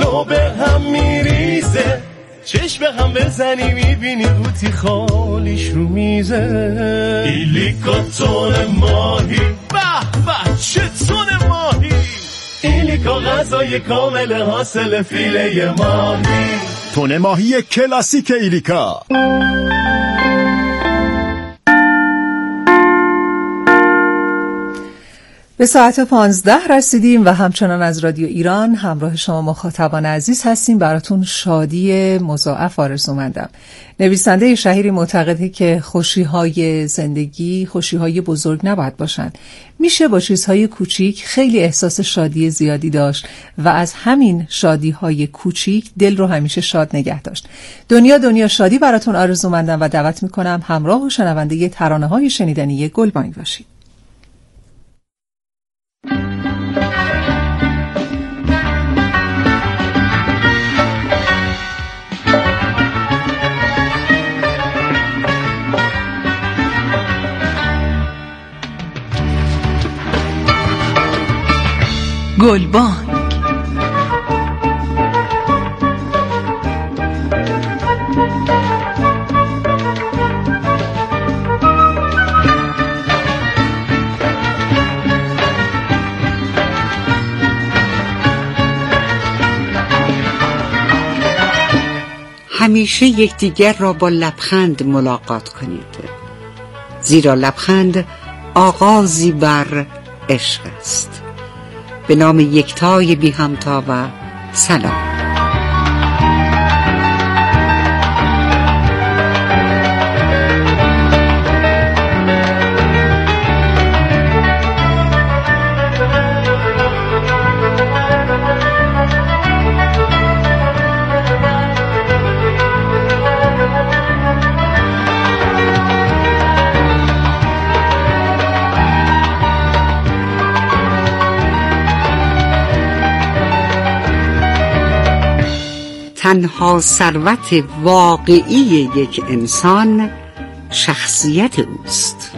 تا به هم میریزه، چشم هم بزنی میبینی قوطی خالیش رو میزه. ایلیکا تون ماهی، به به چه تون ماهی، ایلیکا غذای کامل حاصل فیله ماهی. تون ماهی کلاسیک ایلیکا. به ساعت 15 رسیدیم و همچنان از رادیو ایران همراه شما مخاطبان عزیز هستیم. براتون شادی مضاعف آرزومندم. نویسنده شهیری معتقده که خوشی‌های زندگی خوشی‌های بزرگ نباید باشند. میشه با چیزهای کوچیک خیلی احساس شادی زیادی داشت و از همین شادی‌های کوچیک دل رو همیشه شاد نگه داشت. دنیا شادی براتون آرزومندم و دعوت میکنم همراه و شنونده ترانه‌های شنیدنی گلبانگ باشید. گلبانگ. همیشه یکدیگر را با لبخند ملاقات کنید، زیرا لبخند آغازی بر عشق است. به نام یکتای بی همتا و سلام. تنها ثروت واقعی یک انسان شخصیت اوست.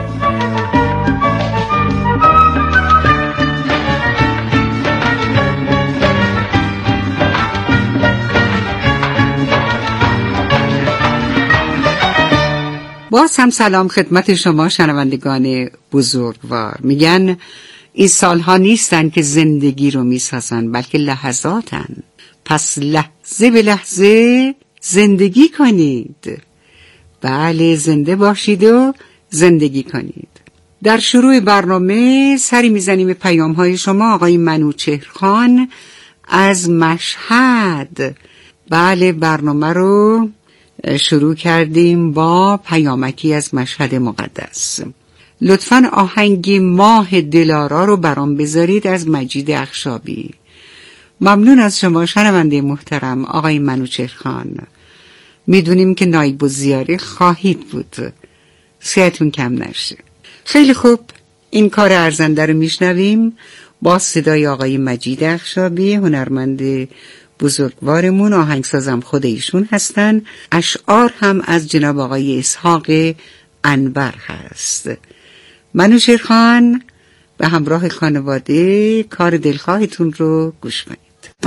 باز هم سلام خدمت شما شنوندگان بزرگوار. میگن این سالها نیستن که زندگی رو میسازن، بلکه لحظاتن. پس لحظه به لحظه زندگی کنید. بله، زنده باشید و زندگی کنید. در شروع برنامه سری میزنیم به پیام‌های شما. آقای منوچهرخان از مشهد. بله، برنامه رو شروع کردیم با پیامکی از مشهد مقدس. لطفاً آهنگ ماه دلارا رو برام بذارید از مجید اخشابی. ممنون از شما شنونده محترم آقای منوچهرخان. میدونیم که نایب الزیاره خواهید بود، صحتون کم نشه. خیلی خوب، این کار ارزنده رو میشنویم با صدای آقای مجید اخشابی، هنرمند بزرگوارمون. آهنگسازم خود ایشون هستن. اشعار هم از جناب آقای اسحاق انور هست. منوچهرخان به همراه خانواده کار دلخواهتون رو گوش کنید.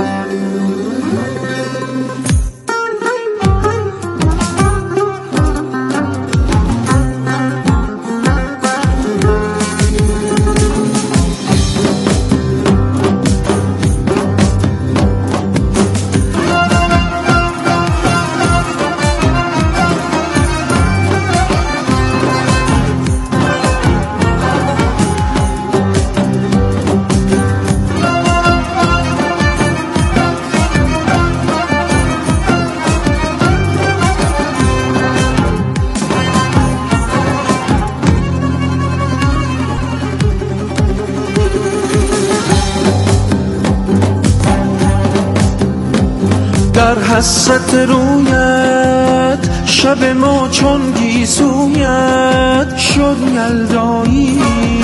در حسرت رویت شب ما چون گیسویت شد یلدایی،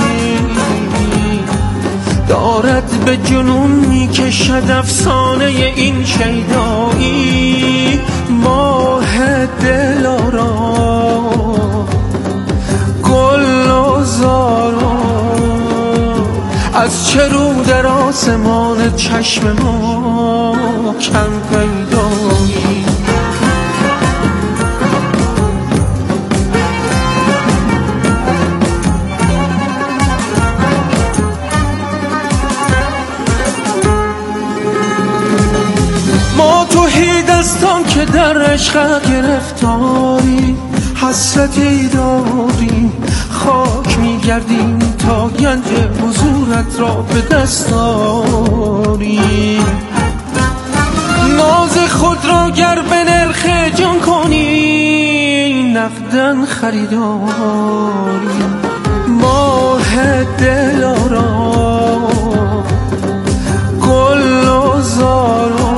دارد به جنون میکشد افسانه این شیدایی. ماه دلارا گل و زارا از چه رو در آسمان چشم ما کم پیدایی. ما توحید دستان که در عشق گرفتاری، حسرتی داریم خاک میگردیم تا گنج حضورت را به دست آریم. ناز خود را گر به نرخ جان کنی، نقدن خریداریم. ماه دلارام گل و زارا،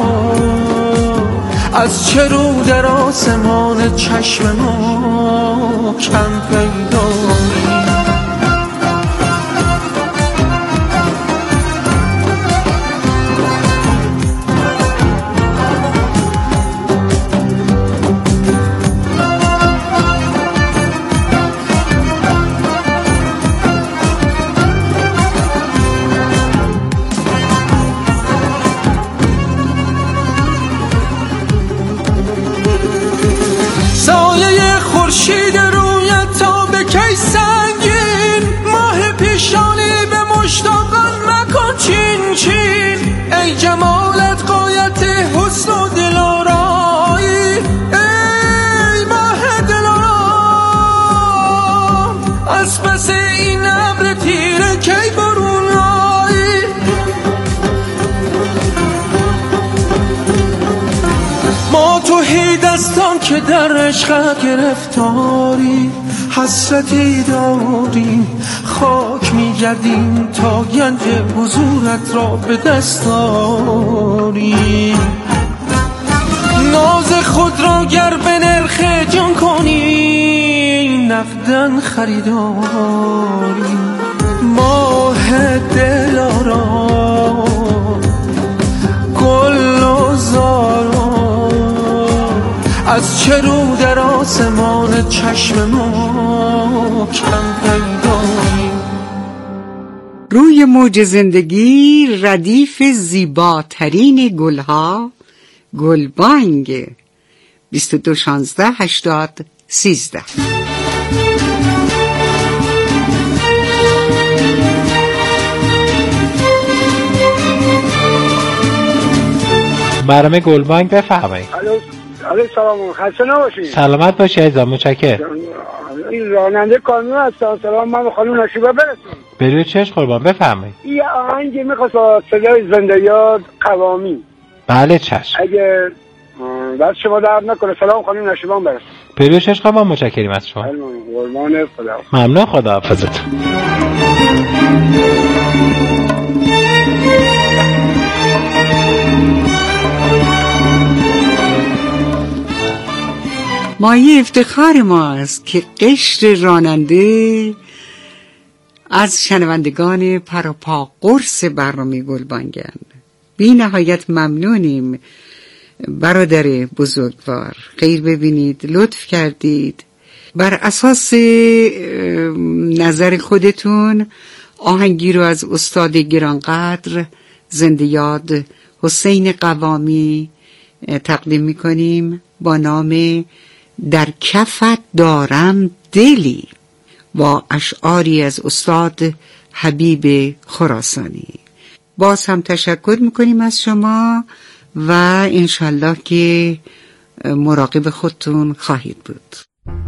از چه رو در آسمان چشم ما کم پیدایی. سایه خورشید رویت تا به کی سنگین، ماه پیشانی به مشتاقان مکن چین چین. ای جمالت غایت حسن و دلارایی، ای ماه دلارام، از پس این ابر تیره کی برون آیی. ما توحید دستان که در عشق گرفتاری، حسرتی داریم خاک میگردیم تا گنج حضورت را به دست آریم. ناز خود را گر به نرخ جان کنی، نقدن خریداریم. ماه دلارام گل و زارا، از چه رو در آسمان چشم ما کم پیدایی. روی موج زندگی ردیف زیباترین گلها، گلبانگ 22 16 80 13. برنامه گلبانگ بفرمایید. علیه سلام، خسته نباشید. سلامت باشی عزیزم، متشکرم. این راننده کانون هستم. سلام، من خانم نشیبه برسون. بروی چشم قربان بفرمایید. یه آهنگی میخواست صدای زنده یاد قوامی. بله چشم. اگه بس شما درد نکنه. سلام خانم نشیبه برسون. بروی چشم قربان، متشکریم از شما. قربان خدا. ممنون، خداحافظت. مایه افتخار ماست که قشر راننده از شنوندگان پروپا قرص برنامه گلبانگند. بی نهایت ممنونیم برادر بزرگوار. خیر ببینید، لطف کردید. بر اساس نظر خودتون آهنگی رو از استاد گرانقدر زنده یاد حسین قوامی تقدیم میکنیم با نام در کفت دارم دلی، با اشعاری از استاد حبیب خراسانی. باز هم تشکر میکنیم از شما و انشالله که مراقب خودتون خواهید بود.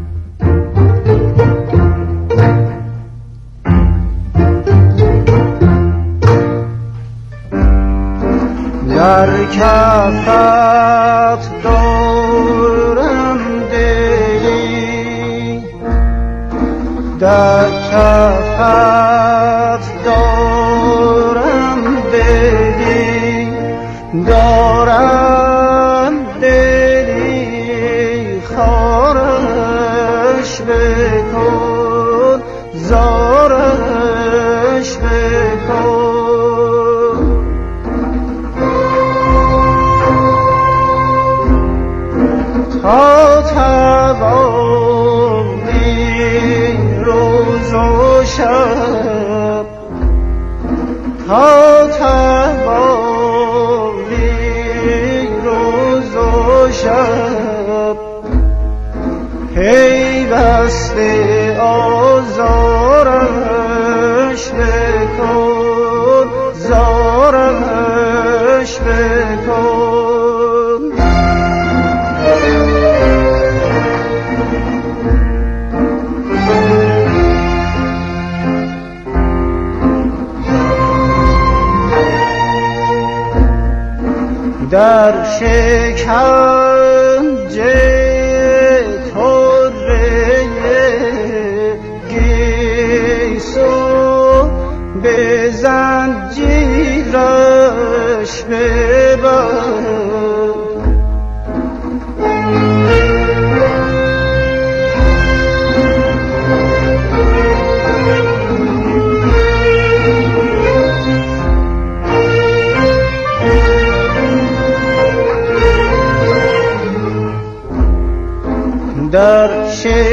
در کفت دارم دلی، در کفت دارم دلی، دارم دلی خارش بکن، زارش بکن. تا توانی روز و شب، تا توانی شب پیوسته آزارش بکن زارش بکن در شکنجه به زنجیرش ببند در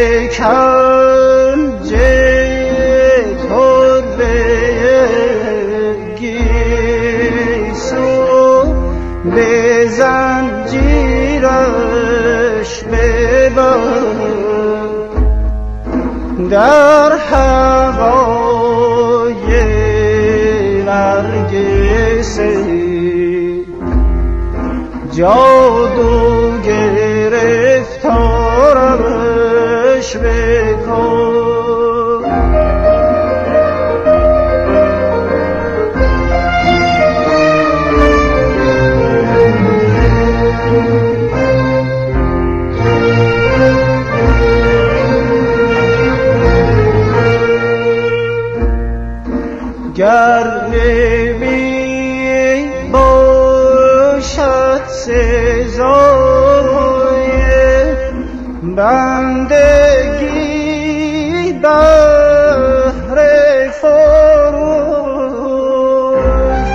شکنجه به زنجیرش ببند در هوای نرگسه جادو گرفتارش بکن گر نمی باشد سزای بندگی بهر فروش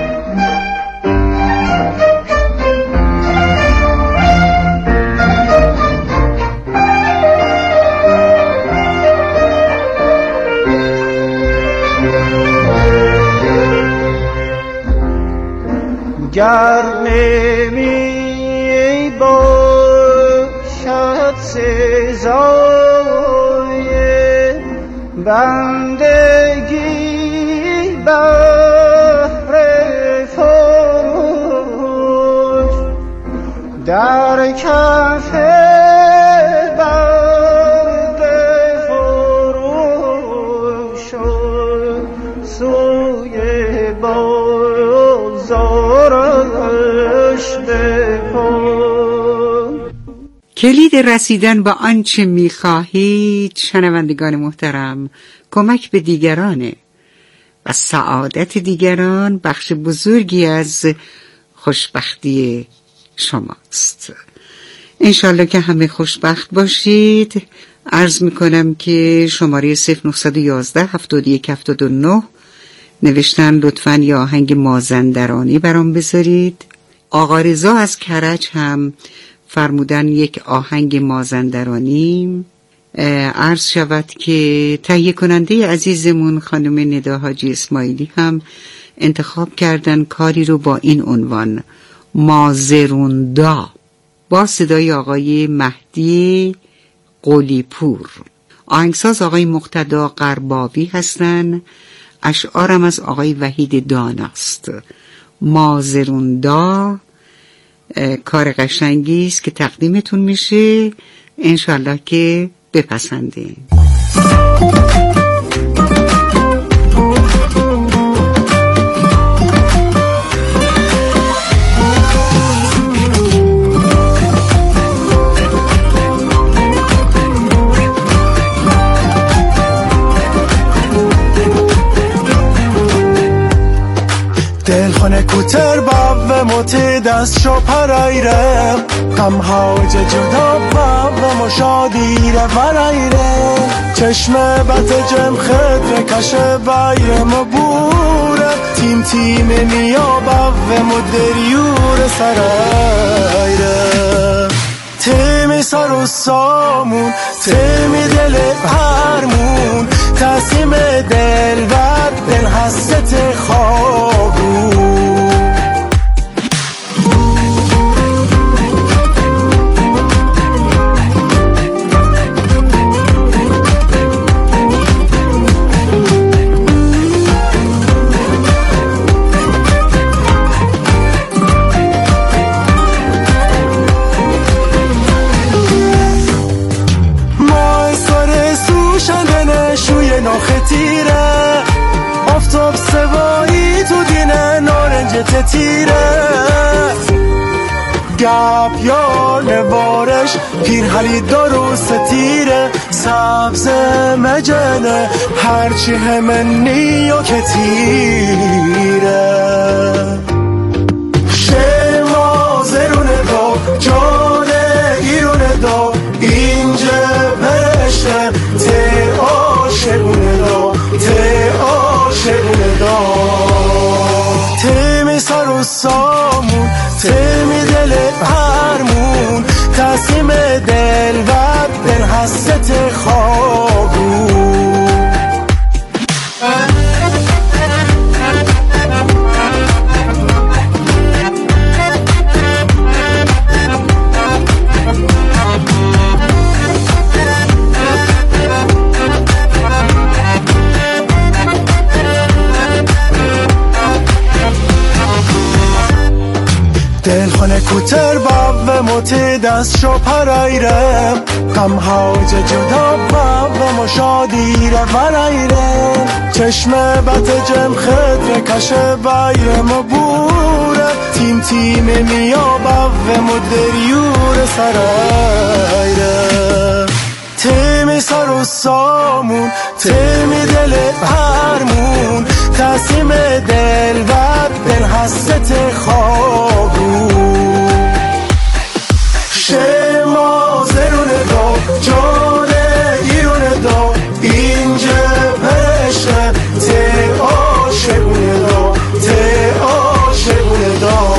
گر نمی باشد سزای بندگی بهر فروش در کف بند فروش سوی بازارش بکن. کلید رسیدن به آنچه می‌خواهید شنوندگان محترم کمک به دیگرانه و سعادت دیگران بخش بزرگی از خوشبختی شماست. انشالله که همه خوشبخت باشید. عرض میکنم که شماره 0911 71 79 نوشتن لطفاً یا آهنگ مازندرانی برام بذارید. آقا رضا از کرج هم فرمودن یک آهنگ مازندرانی. عرض شود که تهیه کننده عزیزمون خانم ندا حاجی اسماعیلی هم انتخاب کردن کاری رو با این عنوان مازروندا با صدای آقای مهدی قلیپور. آهنگساز آقای مقتدی قرباوی هستن. اشعارم از آقای وحید داناست. مازروندا کار قشنگی است که تقدیمتون میشه، انشالله که بپسندین. دلخونه کوتر باو موتی دست شو پرایره غم هاج جدا باو مشادیره ورایره چشم بط جم خطر کشه بایر مبوره تیم تیم نیا باو مدریور سرایره تیمی سر و سامون تیمی دل هرمون تسیم دل و دل حست خوابون که تیره گپ یا نوارش پیرهلی دارو ستیره سبز مجنه هرچی همنی و که تیره شما زرونه دا جانه ایرونه دا اینجا پرشته ته آشقونه دا ته آشقونه دا ته می سر و سامون ته می دل هرمون تصمیم دل و دل حست خوابون دل خونه کوتر و موتی دست شو پرایره غم هاج جدا و مشادیره ورایره چشم بط جم خدر کشه بایر مبوره تیم تیم میابه و مدریور سرایره تیمی سر و سامون تیمی دل هرمون تصمیم دل و دل حست خوابون شما زرونه دا جانه ایرونه دا اینجا پرشته ته آشقونه دا ته آشقونه دا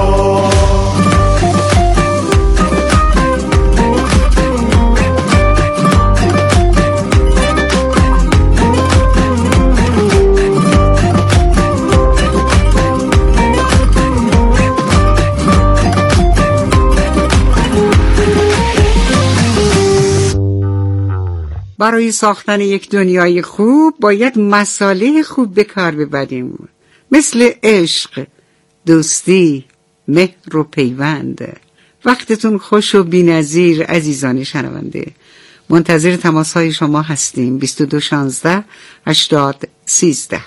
برای ساختن یک دنیای خوب باید مصالح خوب به کار ببریم، مثل عشق، دوستی، مهر و پیوند. وقتتون خوش و بی‌نظیر عزیزان شنونده. منتظر تماس‌های شما هستیم. 22 16 80 13.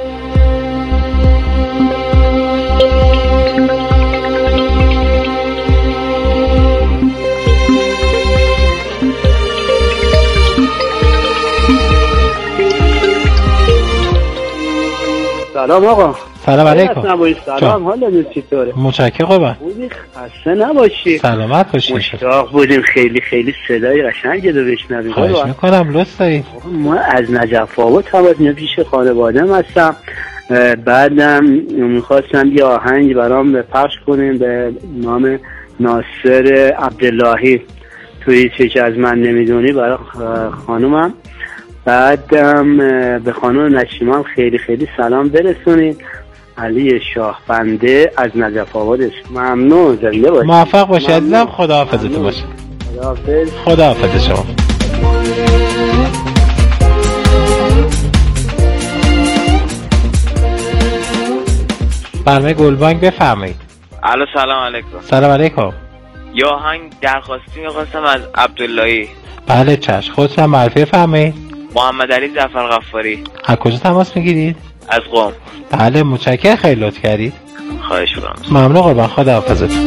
سلام آقا. سلام علیکم. سلام، حالت چطوره؟ متشکرم قربان. بودی خسته نباشی. سلامت باشی. مشتاق بودیم خیلی خیلی صدای قشنگی رو بشنویم. خواهش میکنم لطف دارید. ما از نجف آباد تماس پیش خانواده‌ام هستم. بعدم میخواستم یه آهنگ برام بپخش کنیم به نام ناصر عبداللهی، توی چیزی از من نمیدونی، برای خانومم. بعدم به خانم نشیمان خیلی خیلی سلام برسونید. علی شاه بنده از نجف آباد است. ممنون، زنده باشید. موفق باشید عزیزم. خداحافظتون باشه. خداحافظ. خداحافظ شما. برنامه گلبانگ بفرمایید. الو سلام علیکم. سلام علیکم. یه آهنگ درخواستی می‌خواستم از عبداللهی. بله چشم. خودتون معرفی فرمایید. محمد علی جعفر غفاری. از کجا تماس میگیرید؟ از قم. بله متشکرم، خیلی لطف کردید. خواهش می‌کنم. ممنون قربان. خداحافظتون.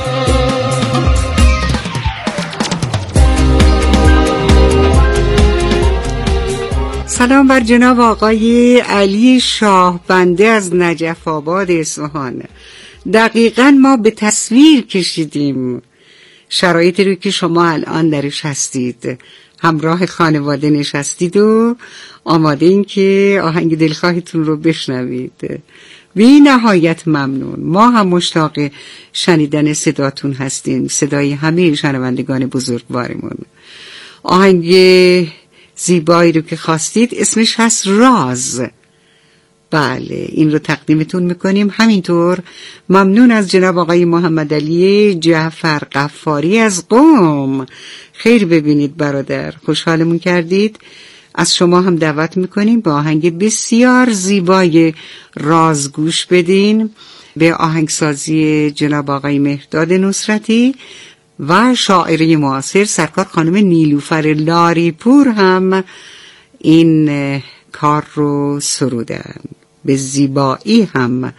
سلام بر جناب آقای علی شاه بنده از نجف آباد اصفهان. دقیقاً ما به تصویر کشیدیم شرایطی رو که شما الان درش هستید. همراه خانواده نشستید و آماده این که آهنگ دلخواهتون رو بشنوید. بی نهایت ممنون. ما هم مشتاق شنیدن صداتون هستیم، صدای همه شنوندگان بزرگوارمون. آهنگ زیبایی رو که خواستید اسمش هست راز. بله این رو تقدیمتون میکنیم. همینطور ممنون از جناب آقای محمد علی جعفر غفاری از قم. خیر ببینید برادر، خوشحالمون کردید. از شما هم دعوت میکنیم به آهنگ بسیار زیبای راز گوش بدین، به آهنگسازی جناب آقای مهرداد نصرتی و شاعره معاصر سرکار خانم نیلوفر لاریپور هم این کار رو سرودن، به زیبایی هم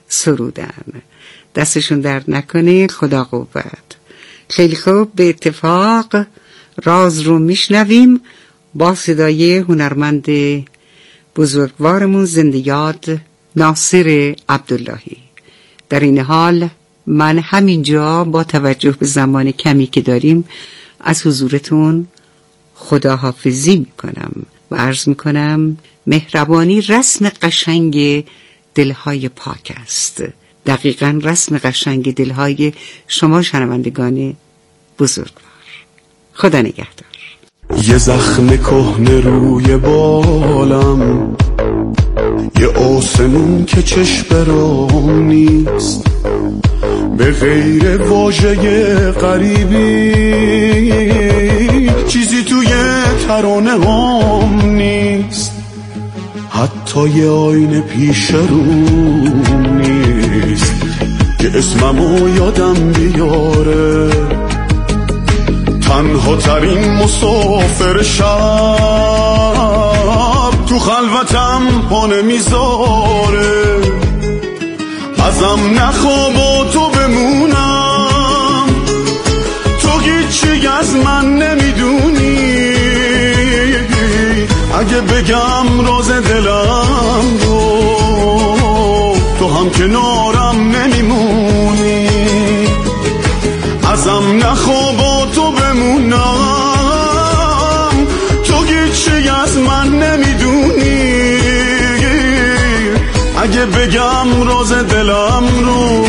سرودن. دستشون درد نکنه، خدا قوت. خیلی خوب، به اتفاق راز رو میشنویم با صدای هنرمند بزرگوارمون زنده یاد ناصر عبداللهی. در این حال من همینجا با توجه به زمان کمی که داریم از حضورتون خداحافظی میکنم و عرض میکنم مهربانی رسم قشنگ دلهای پاک است. دقیقاً رسم قشنگ دلهای شما شنوندگان بزرگوار. خدا نگهدار. یه زخم کهنه روی بالم، یه آسمون که چشم رام نیست، به غیر واژه غریبی چیزی توی ترانه هم نیست، حتی یه آینه پیش روم نیست که اسممو یادم بیاره. تنها ترین مسافر شب تو خلوتم پا نمیذاره، ازم نخوا با تو بمونم، تو هیچی از من نمیدونی، اگه بگم راز دلم رو تو هم کنارم نمیمونی، ازم نخوا با تو بمونم، تو هیچی از من نمیدونی، اگه بگم راز دلم رو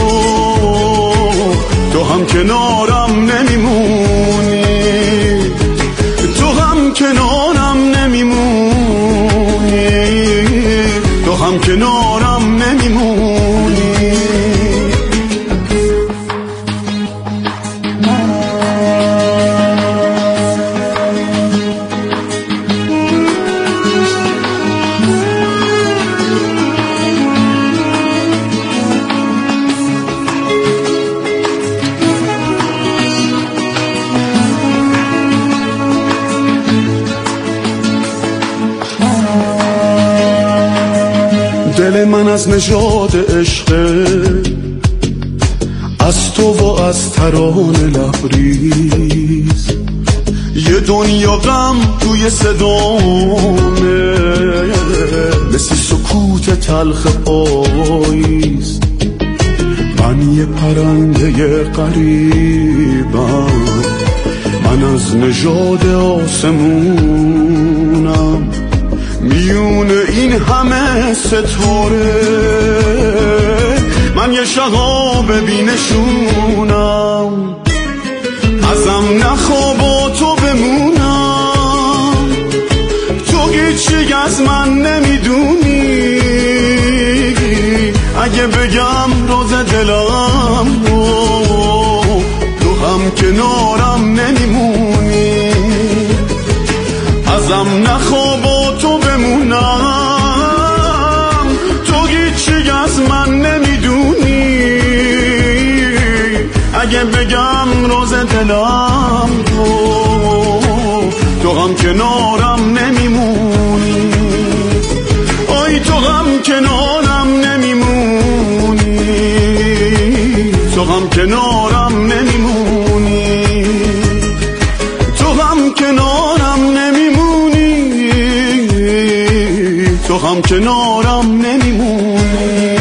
تو هم کنارم نمیمونی، تو هم کنارم نمیمونی، تو هم کنارم نمیمونی. دل من از نژاد عشقه، از تو و از ترانه لبریز، یه دنیا غم توی صدامه، مثل سکوت تلخ پاییز. من یه پرنده غریبم، من از نژاد آسمونم، میون این همه ستاره من یه شهاب بینشونم، ازم نخوا با تو بمونم، تو هیچی از من نمیدونی، اگه بگم راز دلم رو تو هم کنارم نمیمونی، ازم نخوا با تو بمونم، تو هیچی از من نمیدونی، اگه بگم راز دلم رو تو هم کنارم نمیمونی، آی تو هم کنارم نمیمونی، تو هم کنارم نمیمونی، تو هم کنارم نمیمونی، تو هم کنارم نمیمونی.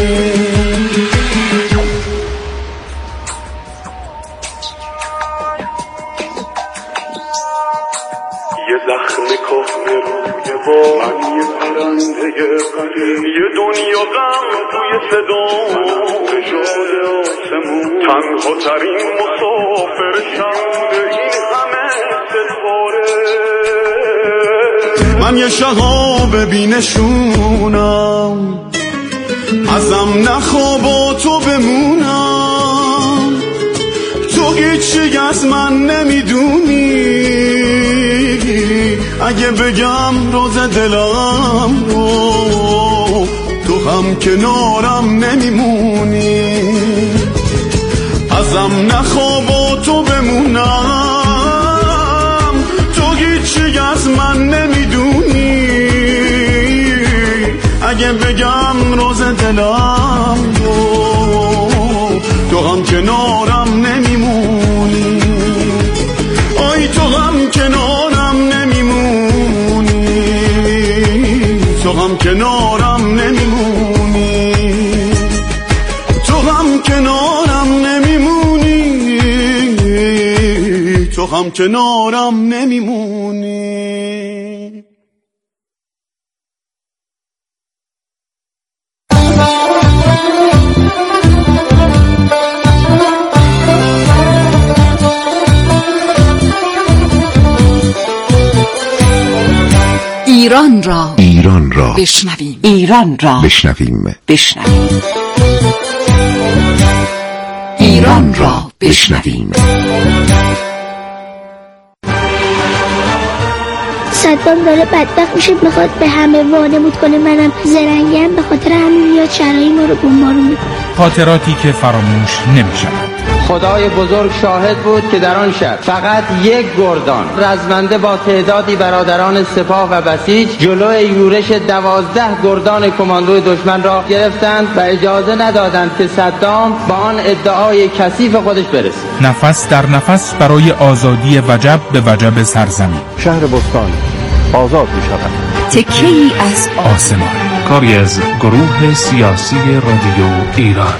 یه زخم کهنه روی من، یه پرنده غریب، یه دنیا غم توی صدام، نژاد آسمون، تنها ترین مسافر شب این همه ستاره، من یه شهاب بینشونم، ازم نخوا با تو بمونم، تو هیچی از من نمیدونی، اگه بگم راز دلم رو تو هم کنارم نمیمونی، ازم نخوا با تو بمونم، تو هیچی از من نمیدونی، اگه بگم روز دلم تو هم کنارم نمیمونی، آی تو هم کنارم نمیمونی، تو هم کنارم نمیمونی، تو هم کنارم نمیمونی، تو هم کنارم نمیمونی. ایران را بشنویم. ایران را بشنویم. ایران را بشنویم. صدام داره بدبخت میشه، میخواد به همه وانمود کنه منم زرنگم، به خاطر همین میاد شرعی ما رو بمبارون میکنه. خاطراتی که فراموش نمیشوند. خدای بزرگ شاهد بود که در آن شب فقط یک گردان رزمنده با تعدادی برادران سپاه و بسیج جلوی یورش 12 گردان کماندوی دشمن را گرفتند و اجازه ندادند که صدام با آن ادعای کثیف خودش برسه. نفس در نفس برای آزادی وجب به وجب سرزمین. شهر بستان آزاد می شود. تکه‌ای از آسمان. کاری از گروه سیاسی رادیو ایران.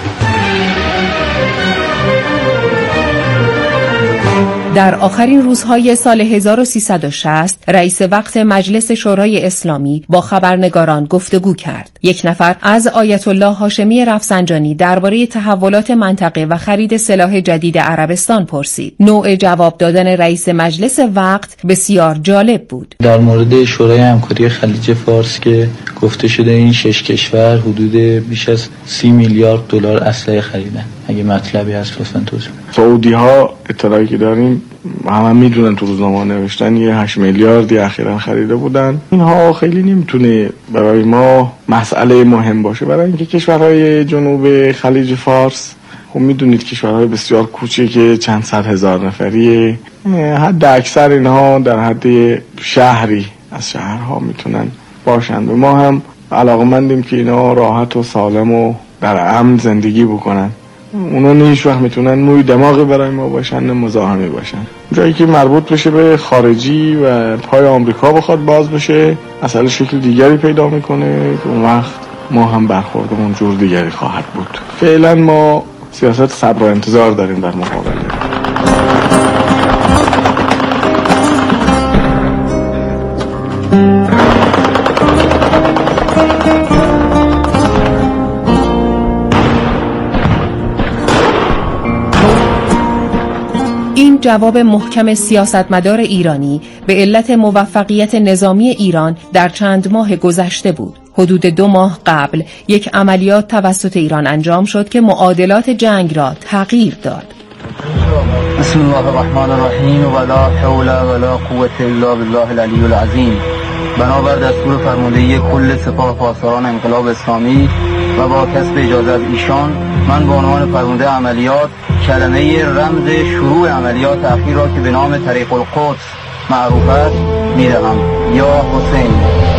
در آخرین روزهای سال 1360 رئیس وقت مجلس شورای اسلامی با خبرنگاران گفتگو کرد. یک نفر از آیت الله هاشمی رفسنجانی درباره تحولات منطقه و خرید سلاح جدید عربستان پرسید. نوع جواب دادن رئیس مجلس وقت بسیار جالب بود. در مورد شورای همکاری خلیج فارس که گفته شده این 6 کشور حدود بیش از 30 میلیارد دلار اسلحه خریدن. اگه مطلبی هست لطفاً توضیح بدید. سعودی ها اطلاعی که داریم همه میدونن، تو روزنامه نوشتن یه 8 میلیاردی اخیراً خریده بودن. اینها خیلی نمیتونه برای ما مسئله مهم باشه، برای اینکه کشورهای جنوب خلیج فارس خب میدونید کشورهای بسیار کوچیک چند صد هزار نفریه، حد اکثر اینها در حد شهری از شهرها میتونن باشند و ما هم علاقمندیم که اینا راحت و سالم و در امن زندگی بکنن. اونا نه هیچ وقت میتونن موی دماغی برای ما باشن نه مزاحمی باشن. جایی که مربوط بشه به خارجی و پای آمریکا بخواد باز بشه مسئله شکل دیگری پیدا میکنه که اون وقت ما هم برخوردمون جور دیگری خواهد بود. فعلا ما سیاست صبر و انتظار داریم در مقابل. این جواب محکم سیاستمدار ایرانی به علت موفقیت نظامی ایران در چند ماه گذشته بود. حدود 2 ماه قبل یک عملیات توسط ایران انجام شد که معادلات جنگ را تغییر داد. بسم الله الرحمن الرحیم و لا حول ولا قوة الا بالله العلی العظیم. بنابر دستور فرماندهی کل سپاه پاسداران انقلاب اسلامی و با کسب اجازه از ایشان، من به عنوان فرمانده عملیات کلمه رمز شروع عملیات اخیر را که به نام طریق القدس معروف است می‌دهم. یا حسین.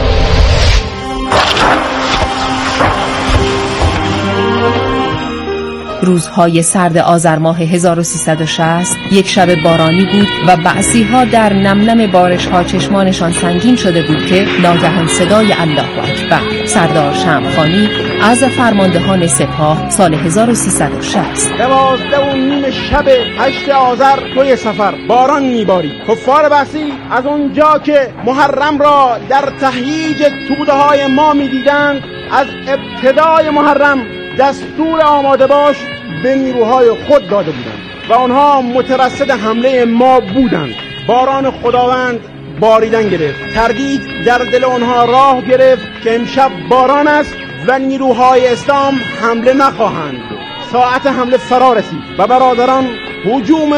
روزهای سرد آذر ماه 1360 یک شب بارانی بود و بعثی‌ها در نمنم بارش‌ها چشمانشان سنگین شده بود که ناگهان صدای الله اکبر سردار شمخانی از فرماندهان سپاه سال 1360 12 شب 8 آذر توی سفر باران میبارید. کفار بعثی از اونجا که محرم را در تهییج توده‌های ما میدیدند، از ابتدای محرم دستور آماده باش به نیروهای خود داده بودند و آنها مترصد حمله ما بودند. باران خداوند باریدن گرفت. تردید در دل آنها راه گرفت که امشب باران است و نیروهای اسلام حمله نخواهند. ساعت حمله فرا رسید و برادران هجوم